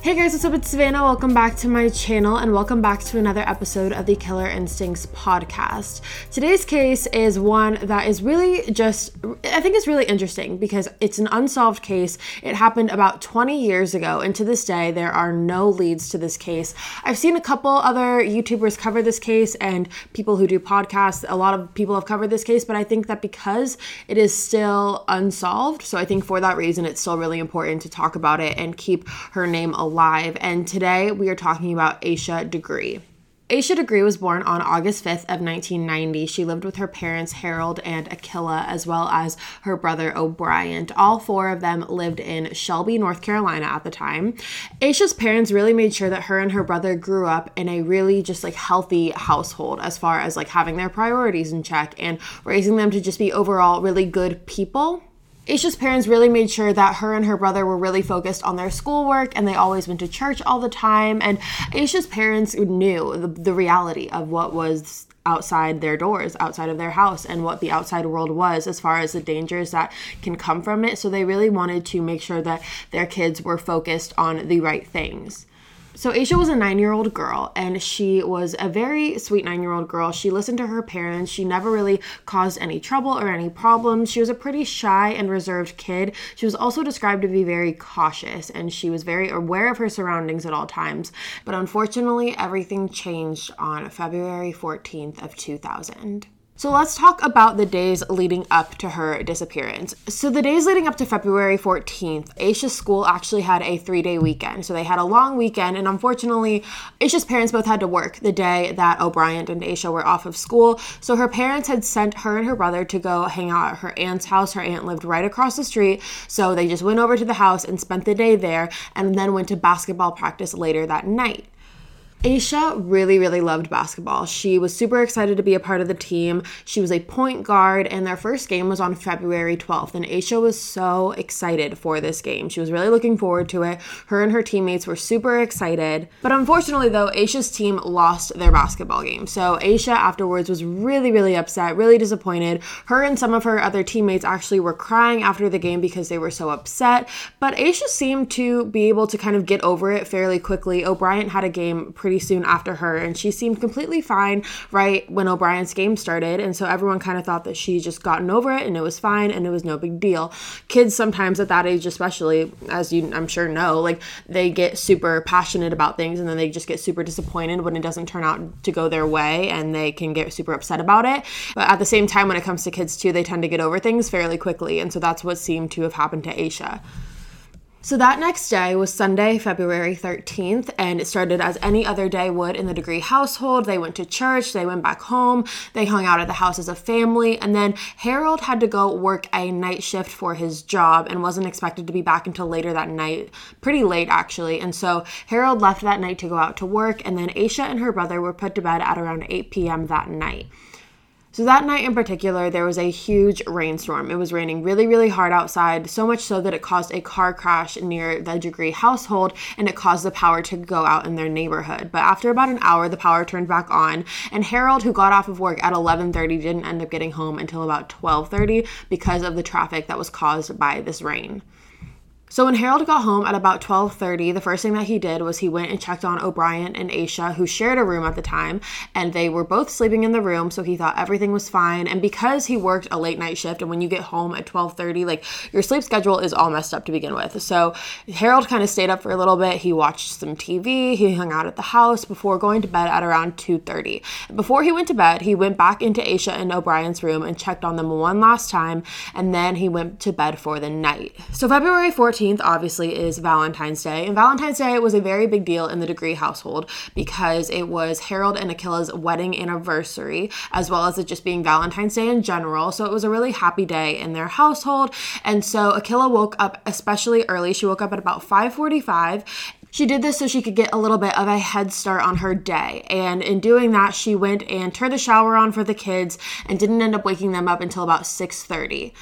Hey guys, what's up? It's Savannah. Welcome back to my channel and welcome back to another episode of the Killer Instincts podcast. Today's case is one that is really I think it's really interesting because it's an unsolved case. It happened about 20 years ago, and to this day, there are no leads to this case. I've seen a couple other YouTubers cover this case and people who do podcasts. A lot of people have covered this case, but I think that because it is still unsolved, so I think for that reason, it's still really important to talk about it and keep her name alive. And today we are talking about Aisha Degree. Aisha Degree was born on August 5th of 1990. She lived with her parents, Harold and Akilla, as well as her brother, O'Brien. All four of them lived in Shelby, North Carolina at the time. Aisha's parents really made sure that her and her brother grew up in a really healthy household as far as having their priorities in check and raising them to just be overall really good people. Aisha's parents really made sure that her and her brother were really focused on their schoolwork, and they always went to church all the time. And Aisha's parents knew the reality of what was outside their doors, outside of their house, and what the outside world was as far as the dangers that can come from it. So they really wanted to make sure that their kids were focused on the right things. So Aisha was a 9-year-old girl, and she was a very sweet 9-year-old girl. She listened to her parents. She never really caused any trouble or any problems. She was a pretty shy and reserved kid. She was also described to be very cautious, and she was very aware of her surroundings at all times. But unfortunately, everything changed on February 14th of 2000. So let's talk about the days leading up to her disappearance. So the days leading up to February 14th, Aisha's school actually had a 3-day weekend. So they had a long weekend, and unfortunately, Aisha's parents both had to work the day that O'Brien and Aisha were off of school. So her parents had sent her and her brother to go hang out at her aunt's house. Her aunt lived right across the street. So they just went over to the house and spent the day there, and then went to basketball practice later that night. Aisha really, really loved basketball. She was super excited to be a part of the team. She was a point guard, and their first game was on February 12th, and Aisha was so excited for this game. She was really looking forward to it. Her and her teammates were super excited. But unfortunately, though, Aisha's team lost their basketball game. So Aisha afterwards was really, really upset, really disappointed. Her and some of her other teammates actually were crying after the game because they were so upset. But Aisha seemed to be able to kind of get over it fairly quickly. O'Brien had a game pretty soon after her, and she seemed completely fine right when O'Brien's game started, and so everyone kind of thought that she just gotten over it and it was fine and it was no big deal. Kids sometimes at that age, especially, as you I'm sure know, they get super passionate about things and then they just get super disappointed when it doesn't turn out to go their way, and they can get super upset about it. But at the same time, when it comes to kids too, they tend to get over things fairly quickly, and so that's what seemed to have happened to Aisha. So that next day was Sunday, February 13th, and it started as any other day would in the Degree household. They went to church, they went back home, they hung out at the house as a family, and then Harold had to go work a night shift for his job and wasn't expected to be back until later that night, pretty late actually. And so Harold left that night to go out to work, and then Aisha and her brother were put to bed at around 8 p.m. that night. So that night in particular, there was a huge rainstorm. It was raining really, really hard outside, so much so that it caused a car crash near the Degree household, and it caused the power to go out in their neighborhood. But after about an hour, the power turned back on, and Harold, who got off of work at 11:30, didn't end up getting home until about 12:30 because of the traffic that was caused by this rain. So when Harold got home at about 12:30, the first thing that he did was he went and checked on O'Brien and Aisha, who shared a room at the time, and they were both sleeping in the room, so he thought everything was fine. And because he worked a late night shift, and when you get home at 12:30, your sleep schedule is all messed up to begin with. So Harold kind of stayed up for a little bit. He watched some TV, he hung out at the house before going to bed at around 2:30. Before he went to bed, he went back into Aisha and O'Brien's room and checked on them one last time, and then he went to bed for the night. So February 14th obviously is Valentine's Day, and Valentine's Day was a very big deal in the Degree household because it was Harold and Akilla's wedding anniversary, as well as it just being Valentine's Day in general. So it was a really happy day in their household. And so Akilla woke up especially early. She woke up at about 5:45. She did this so she could get a little bit of a head start on her day. And in doing that, she went and turned the shower on for the kids and didn't end up waking them up until about 6:30.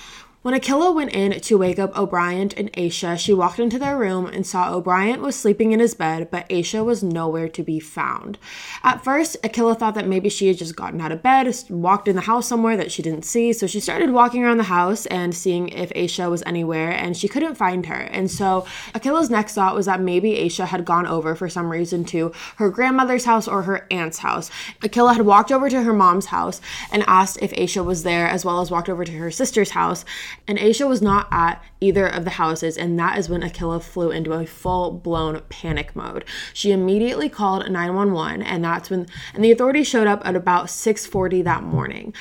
When Akila went in to wake up O'Brien and Aisha, she walked into their room and saw O'Brien was sleeping in his bed, but Aisha was nowhere to be found. At first, Akila thought that maybe she had just gotten out of bed, walked in the house somewhere that she didn't see, so she started walking around the house and seeing if Aisha was anywhere, and she couldn't find her. And so Akila's next thought was that maybe Aisha had gone over for some reason to her grandmother's house or her aunt's house. Akila had walked over to her mom's house and asked if Aisha was there, as well as walked over to her sister's house, and Aisha was not at either of the houses, and that is when Akila flew into a full-blown panic mode. She immediately called 911, and the authorities showed up at about 6:40 that morning.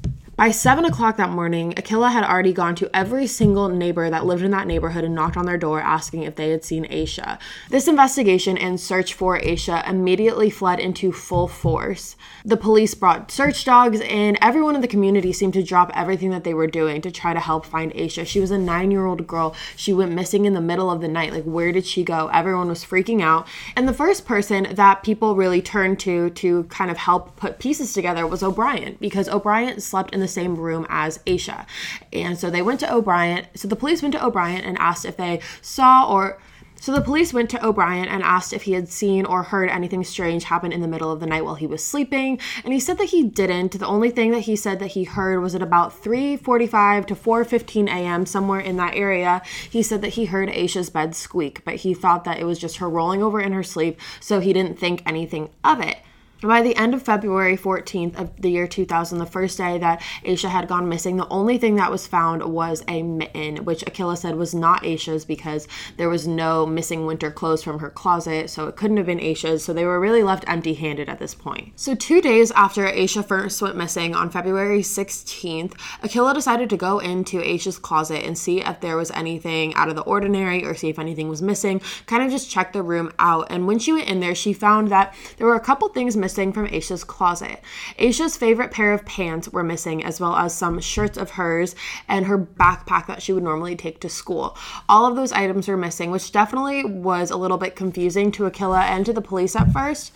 By 7 o'clock that morning, Akila had already gone to every single neighbor that lived in that neighborhood and knocked on their door asking if they had seen Aisha. This investigation and search for Aisha immediately fled into full force. The police brought search dogs in. Everyone in the community seemed to drop everything that they were doing to try to help find Aisha. She was a 9-year-old girl. She went missing in the middle of the night. Like, where did she go? Everyone was freaking out. And the first person that people really turned to kind of help put pieces together was O'Brien, because O'Brien slept in the same room as Aisha. And so they went to O'Brien. So the police went to O'Brien and asked if they saw the police went to O'Brien and asked if he had seen or heard anything strange happen in the middle of the night while he was sleeping. And he said that he didn't. The only thing that he said that he heard was at about 3:45 to 4:15 a.m., somewhere in that area. He said that he heard Aisha's bed squeak, but he thought that it was just her rolling over in her sleep, so he didn't think anything of it. By the end of February 14th of the year 2000, the first day that Aisha had gone missing, the only thing that was found was a mitten, which Akila said was not Aisha's because there was no missing winter clothes from her closet, so it couldn't have been Aisha's, so they were really left empty-handed at this point. So 2 days after Aisha first went missing, on February 16th, Akila decided to go into Aisha's closet and see if there was anything out of the ordinary or see if anything was missing, kind of just check the room out. And when she went in there, she found that there were a couple things missing from Aisha's closet. Aisha's favorite pair of pants were missing, as well as some shirts of hers and her backpack that she would normally take to school. All of those items were missing, which definitely was a little bit confusing to Akila and to the police at first.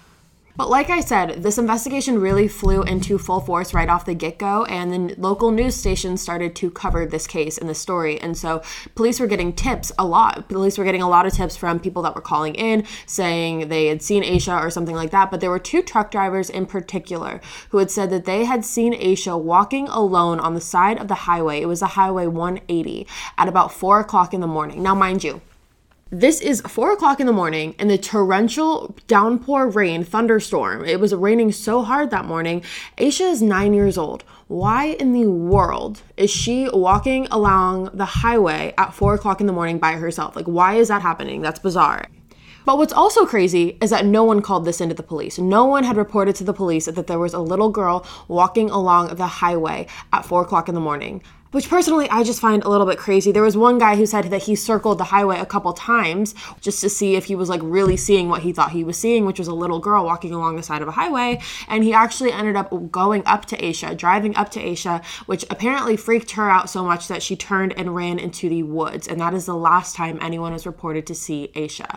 But like I said, this investigation really flew into full force right off the get-go, and then local news stations started to cover this case and the story. And so police were getting tips a lot. Police were getting a lot of tips from people that were calling in saying they had seen Aisha or something like that. But there were 2 truck drivers in particular who had said that they had seen Aisha walking alone on the side of the highway. It was a Highway 180 at about 4 o'clock in the morning. Now, mind you, this is 4 o'clock in the morning in the torrential downpour rain thunderstorm. It was raining so hard that morning. Aisha is 9 years old. Why in the world is she walking along the highway at 4 o'clock in the morning by herself? Like, why is that happening? That's bizarre. But what's also crazy is that no one called this into the police. No one had reported to the police that there was a little girl walking along the highway at 4 o'clock in the morning, which personally I just find a little bit crazy. There was one guy who said that he circled the highway a couple times just to see if he was like really seeing what he thought he was seeing, which was a little girl walking along the side of a highway. And he actually ended up going up to Aisha, driving up to Aisha, which apparently freaked her out so much that she turned and ran into the woods. And that is the last time anyone was reported to see Aisha.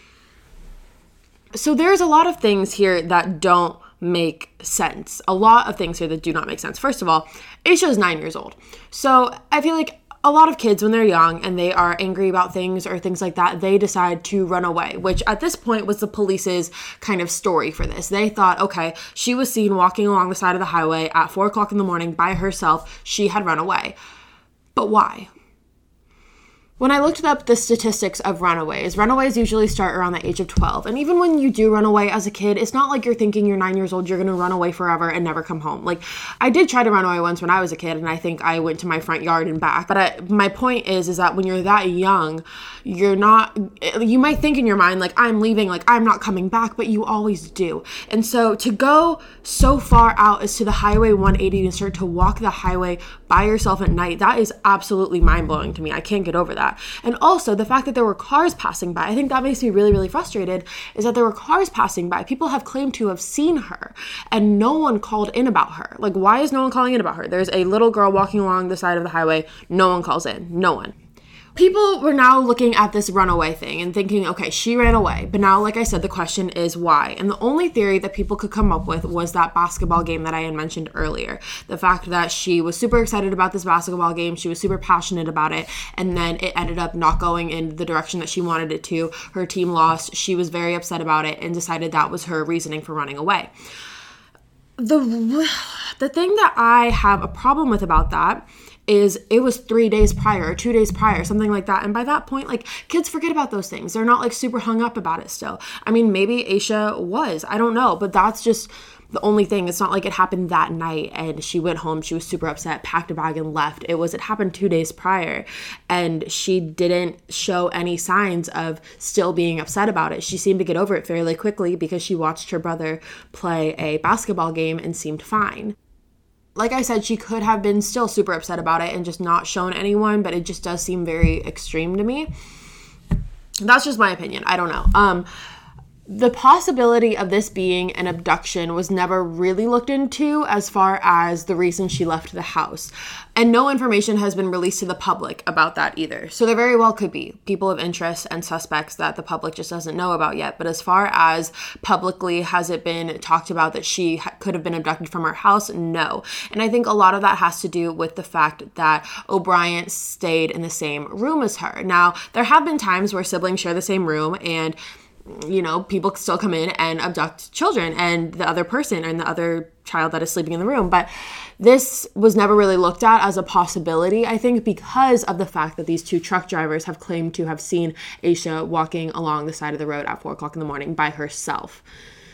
So there's a lot of things here that don't make sense. A lot of things here that do not make sense. First of all, Aisha is 9 years old. So I feel like a lot of kids, when they're young and they are angry about things or things like that, they decide to run away, which at this point was the police's kind of story for this. They thought, okay, she was seen walking along the side of the highway at 4 o'clock in the morning by herself. She had run away. But why? When I looked up the statistics of runaways usually start around the age of 12. And even when you do run away as a kid, it's not like you're thinking you're 9 years old, you're going to run away forever and never come home. Like, I did try to run away once when I was a kid, and I think I went to my front yard and back. But my point is that when you're that young, you might think in your mind, like, I'm leaving, like, I'm not coming back, but you always do. And so to go so far out as to the Highway 180 and start to walk the highway by yourself at night, that is absolutely mind-blowing to me. I can't get over that. And also the fact that there were cars passing by, I think that makes me really, really frustrated, is that there were cars passing by. People have claimed to have seen her and no one called in about her. Like, why is no one calling in about her? There's a little girl walking along the side of the highway. No one calls in. No one. People were now looking at this runaway thing and thinking, okay, she ran away. But now, like I said, the question is why? And the only theory that people could come up with was that basketball game that I had mentioned earlier. The fact that she was super excited about this basketball game, she was super passionate about it, and then it ended up not going in the direction that she wanted it to. Her team lost. She was very upset about it and decided that was her reasoning for running away. The thing that I have a problem with about that is it was 3 days prior or 2 days prior, something like that. And by that point, like, kids forget about those things. They're not like super hung up about it still. I mean, maybe Aisha was, I don't know, but that's just the only thing. It's not like it happened that night and she went home, she was super upset, packed a bag and left. It happened 2 days prior, and she didn't show any signs of still being upset about it. She seemed to get over it fairly quickly because she watched her brother play a basketball game and seemed fine. Like I said, she could have been still super upset about it and just not shown anyone, but it just does seem very extreme to me. That's just my opinion. I don't know. The possibility of this being an abduction was never really looked into as far as the reason she left the house. And no information has been released to the public about that either. So there very well could be people of interest and suspects that the public just doesn't know about yet. But as far as publicly has it been talked about that she could have been abducted from her house? No. And I think a lot of that has to do with the fact that O'Brien stayed in the same room as her. Now, there have been times where siblings share the same room and people still come in and abduct children and the other person and the other child that is sleeping in the room. But this was never really looked at as a possibility, I think, because of the fact that these two truck drivers have claimed to have seen Aisha walking along the side of the road at 4 o'clock in the morning by herself.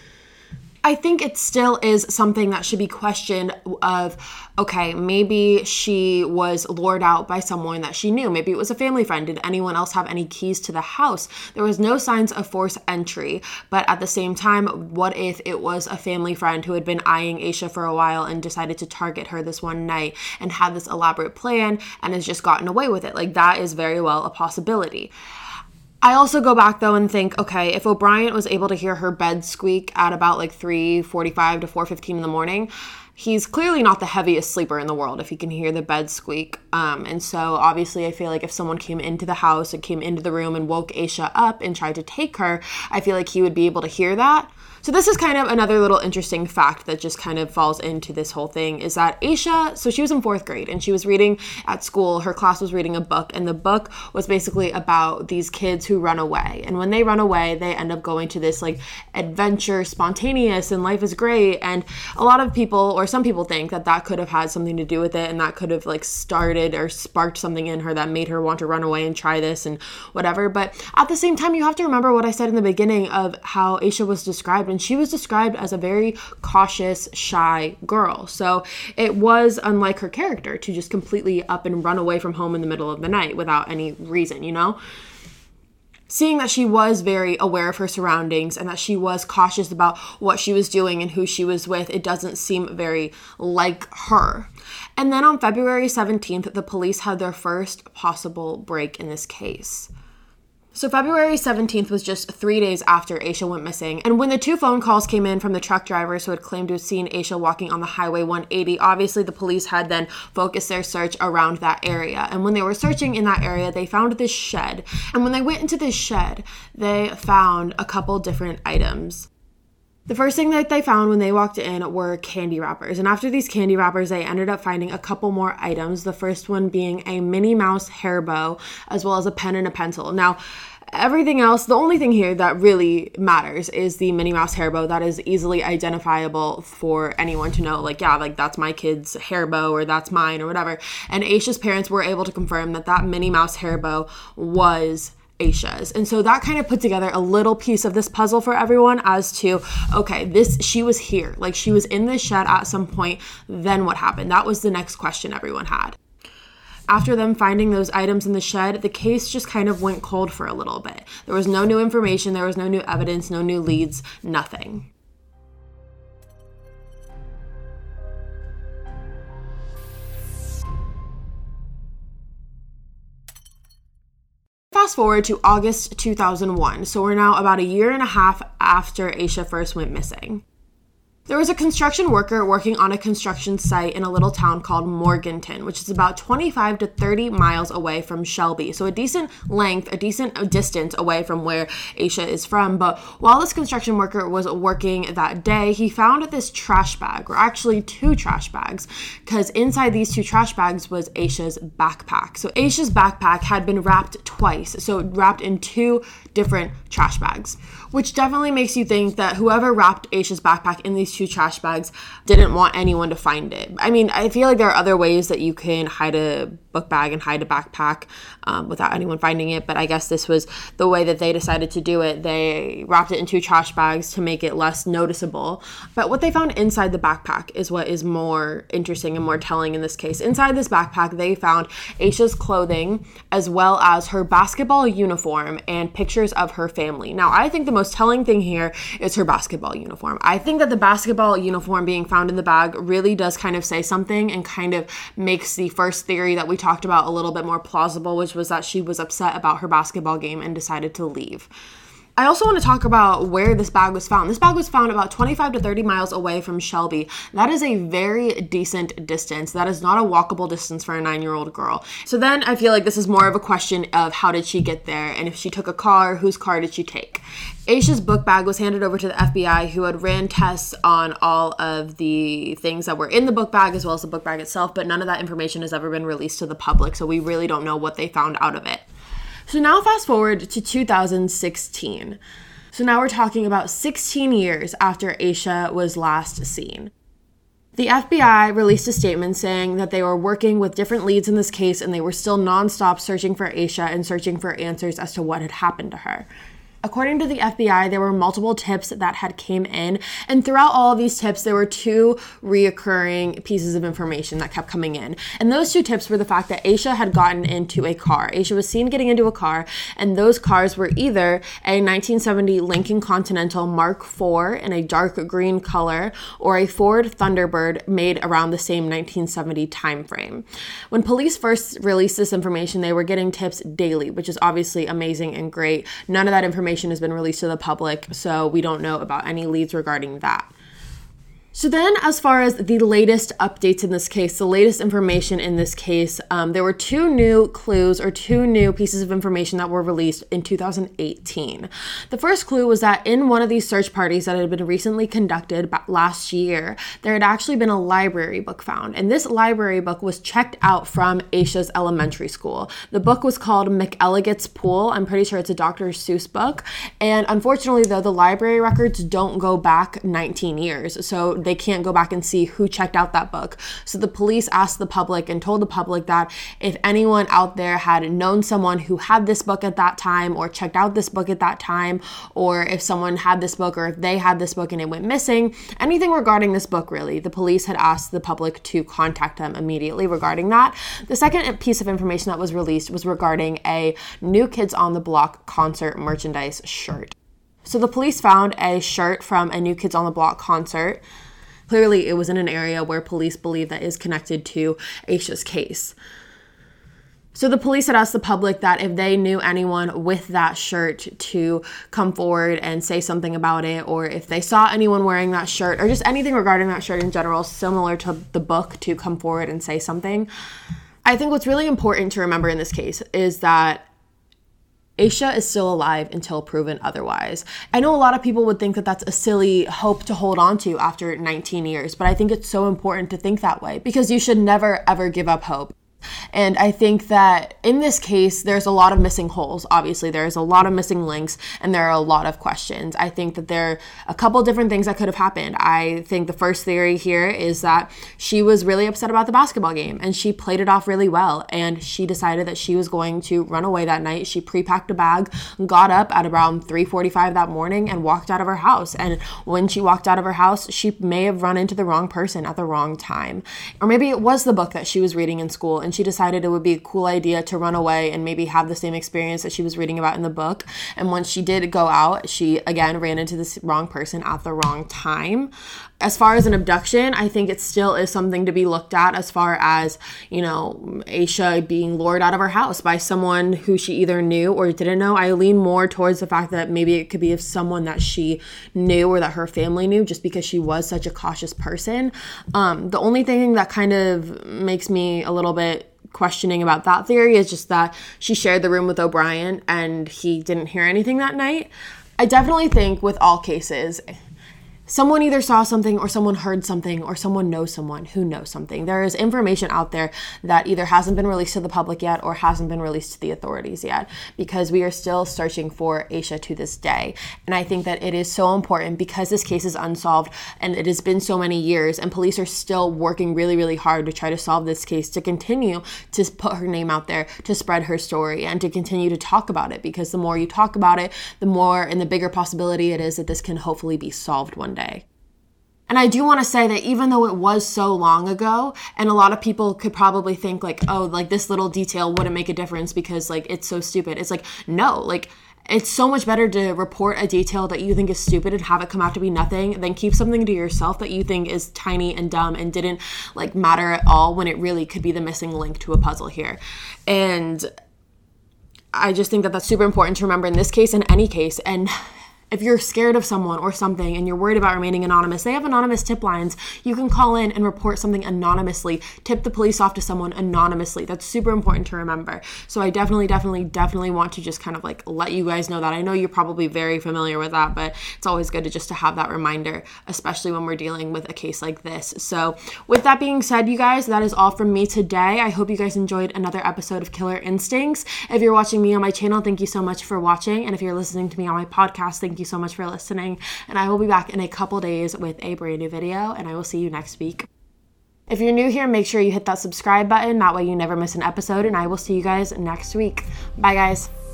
I think it still is something that should be questioned of, okay, maybe she was lured out by someone that she knew. Maybe it was a family friend. Did anyone else have any keys to the house? There was no signs of forced entry, but at the same time, what if it was a family friend who had been eyeing Aisha for a while and decided to target her this one night and had this elaborate plan and has just gotten away with it? Like, that is very well a possibility. I also go back, though, and think, okay, if O'Brien was able to hear her bed squeak at about like 3:45 to 4:15 in the morning, he's clearly not the heaviest sleeper in the world if he can hear the bed squeak. And so obviously I feel like if someone came into the house and came into the room and woke Aisha up and tried to take her, I feel like he would be able to hear that. So this is kind of another little interesting fact that just kind of falls into this whole thing is that Aisha, so she was in 4th grade and she was reading at school. Her class was reading a book, and the book was basically about these kids who run away. And when they run away, they end up going to this like adventure, spontaneous, and life is great. And a lot of people, or some people, think that that could have had something to do with it, and that could have like started or sparked something in her that made her want to run away and try this and whatever. But at the same time, you have to remember what I said in the beginning of how Aisha was described. And she was described as a very cautious, shy girl. So it was unlike her character to just completely up and run away from home in the middle of the night without any reason, Seeing that she was very aware of her surroundings and that she was cautious about what she was doing and who she was with, it doesn't seem very like her. And then on February 17th, the police had their first possible break in this case. So February 17th was just 3 days after Aisha went missing. And when the 2 phone calls came in from the truck drivers who had claimed to have seen Aisha walking on the Highway 180, obviously the police had then focused their search around that area. And when they were searching in that area, they found this shed. And when they went into this shed, they found a couple different items. The first thing that they found when they walked in were candy wrappers. And after these candy wrappers, they ended up finding a couple more items. The first one being a Minnie Mouse hair bow, as well as a pen and a pencil. Now, everything else, the only thing here that really matters is the Minnie Mouse hair bow. That is easily identifiable for anyone to know, like, yeah, like that's my kid's hair bow or that's mine or whatever. And Aisha's parents were able to confirm that that Minnie Mouse hair bow was Aisha's. And so that kind of put together a little piece of this puzzle for everyone as to, okay, she was here. Like, she was in this shed at some point. Then what happened? That was the next question everyone had. After them finding those items in the shed, the case just kind of went cold for a little bit. There was no new information, there was no new evidence, no new leads, nothing. Fast forward to August 2001, so we're now about a year and a half after Aisha first went missing. There was a construction worker working on a construction site in a little town called Morganton, which is about 25 to 30 miles away from Shelby. So a decent distance away from where Aisha is from. But while this construction worker was working that day, he found this trash bag, or actually 2 trash bags, because inside these 2 trash bags was Aisha's backpack. So Aisha's backpack had been wrapped twice, so wrapped in 2 different trash bags, which definitely makes you think that whoever wrapped Aisha's backpack in these 2 trash bags didn't want anyone to find it. I mean, I feel like there are other ways that you can hide a book bag and hide a backpack without anyone finding it, but I guess this was the way that they decided to do it. They wrapped it in 2 trash bags to make it less noticeable. But what they found inside the backpack is what is more interesting and more telling in this case. Inside this backpack, they found Aisha's clothing as well as her basketball uniform and pictures of her family. Now, I think the most telling thing here is her basketball uniform. I think that the basketball uniform being found in the bag really does kind of say something and kind of makes the first theory that we talked about a little bit more plausible, which was that she was upset about her basketball game and decided to leave. I also want to talk about where this bag was found. This bag was found about 25 to 30 miles away from Shelby. That is a very decent distance. That is not a walkable distance for a 9-year-old girl. So then I feel like this is more of a question of how did she get there, and if she took a car, whose car did she take? Aisha's book bag was handed over to the FBI, who had ran tests on all of the things that were in the book bag as well as the book bag itself, but none of that information has ever been released to the public, so we really don't know what they found out of it. So now fast forward to 2016. So now we're talking about 16 years after Aisha was last seen. The FBI released a statement saying that they were working with different leads in this case and they were still nonstop searching for Aisha and searching for answers as to what had happened to her. According to the FBI, there were multiple tips that had came in, and throughout all of these tips, there were 2 reoccurring pieces of information that kept coming in. And those 2 tips were the fact that Aisha had gotten into a car. Aisha was seen getting into a car, and those cars were either a 1970 Lincoln Continental Mark IV in a dark green color or a Ford Thunderbird made around the same 1970 time frame. When police first released this information, they were getting tips daily, which is obviously amazing and great. None of that information has been released to the public, so we don't know about any leads regarding that. So then, as far as the latest updates in this case, the latest information in this case, there were 2 new clues or 2 new pieces of information that were released in 2018. The first clue was that in one of these search parties that had been recently conducted last year, there had actually been a library book found, and this library book was checked out from Aisha's elementary school. The book was called McElligot's Pool. I'm pretty sure it's a Dr. Seuss book, and unfortunately, though, the library records don't go back 19 years, so they can't go back and see who checked out that book. So the police asked the public and told the public that if anyone out there had known someone who had this book at that time or checked out this book at that time, or if someone had this book or if they had this book and it went missing, anything regarding this book really, the police had asked the public to contact them immediately regarding that. The second piece of information that was released was regarding a New Kids on the Block concert merchandise shirt. So the police found a shirt from a New Kids on the Block concert. Clearly, it was in an area where police believe that is connected to Aisha's case. So the police had asked the public that if they knew anyone with that shirt to come forward and say something about it, or if they saw anyone wearing that shirt, or just anything regarding that shirt in general, similar to the book, to come forward and say something. I think what's really important to remember in this case is that Aisha is still alive until proven otherwise. I know a lot of people would think that that's a silly hope to hold on to after 19 years, but I think it's so important to think that way because you should never, ever give up hope. And I think that in this case, there's a lot of missing holes. Obviously, there's a lot of missing links and there are a lot of questions. I think that there are a couple different things that could have happened. I think the first theory here is that she was really upset about the basketball game and she played it off really well. And she decided that she was going to run away that night. She pre-packed a bag, got up at around 3:45 that morning and walked out of her house. And when she walked out of her house, she may have run into the wrong person at the wrong time. Or maybe it was the book that she was reading in school and she decided it would be a cool idea to run away and maybe have the same experience that she was reading about in the book. And once she did go out, she again ran into this wrong person at the wrong time. As far as an abduction, I think it still is something to be looked at as far as, you know, Aisha being lured out of her house by someone who she either knew or didn't know. I lean more towards the fact that maybe it could be of someone that she knew or that her family knew, just because she was such a cautious person. The only thing that kind of makes me a little bit questioning about that theory is just that she shared the room with O'Brien and he didn't hear anything that night. I definitely think with all cases, someone either saw something or someone heard something or someone knows someone who knows something. There is information out there that either hasn't been released to the public yet or hasn't been released to the authorities yet, because we are still searching for Aisha to this day. And I think that it is so important because this case is unsolved and it has been so many years, and police are still working really, really hard to try to solve this case, to continue to put her name out there, to spread her story, and to continue to talk about it, because the more you talk about it, the more and the bigger possibility it is that this can hopefully be solved one day. And I do want to say that even though it was so long ago, and a lot of people could probably think like, oh, like this little detail wouldn't make a difference because like it's so stupid. It's like, no, like it's so much better to report a detail that you think is stupid and have it come out to be nothing than keep something to yourself that you think is tiny and dumb and didn't like matter at all, when it really could be the missing link to a puzzle here. And I just think that that's super important to remember in this case and any case. And if you're scared of someone or something and you're worried about remaining anonymous, they have anonymous tip lines. You can call in and report something anonymously, tip the police off to someone anonymously. That's super important to remember. So I definitely want to just kind of like let you guys know that. I know you're probably very familiar with that, but it's always good to have that reminder, especially when we're dealing with a case like this. So with that being said, you guys, that is all from me today. I hope you guys enjoyed another episode of Killer Instincts. If you're watching me on my channel, thank you so much for watching. And if you're listening to me on my podcast, thank you so much for listening, and I will be back in a couple days with a brand new video, and I will see you next week. If you're new here, make sure you hit that subscribe button, that way you never miss an episode, and I will see you guys next week. Bye guys.